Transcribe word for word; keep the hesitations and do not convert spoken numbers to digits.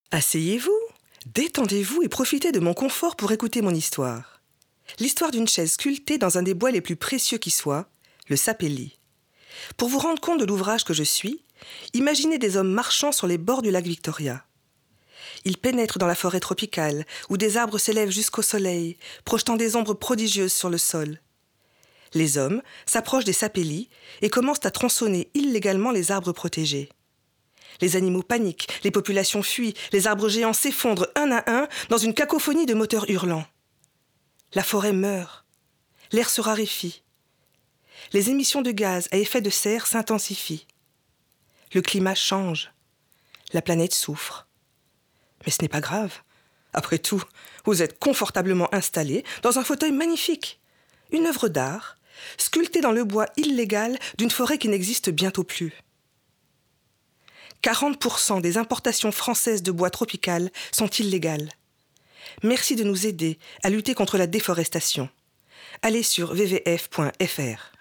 Asseyez-vous, détendez-vous et profitez de mon confort pour écouter mon histoire. L'histoire d'une chaise sculptée dans un des bois les plus précieux qui soit, le sapelli. Pour vous rendre compte de l'ouvrage que je suis, imaginez des hommes marchant sur les bords du lac Victoria. Ils pénètrent dans la forêt tropicale, où des arbres s'élèvent jusqu'au soleil, projetant des ombres prodigieuses sur le sol. Les hommes s'approchent des sapellis et commencent à tronçonner illégalement les arbres protégés. Les animaux paniquent, les populations fuient, les arbres géants s'effondrent un à un dans une cacophonie de moteurs hurlants. La forêt meurt, l'air se raréfie. Les émissions de gaz à effet de serre s'intensifient. Le climat change, la planète souffre. Mais ce n'est pas grave. Après tout, vous êtes confortablement installés dans un fauteuil magnifique, une œuvre d'art, sculptée dans le bois illégal d'une forêt qui n'existe bientôt plus. quarante pour cent des importations françaises de bois tropical sont illégales. Merci de nous aider à lutter contre la déforestation. Allez sur w w f point f r.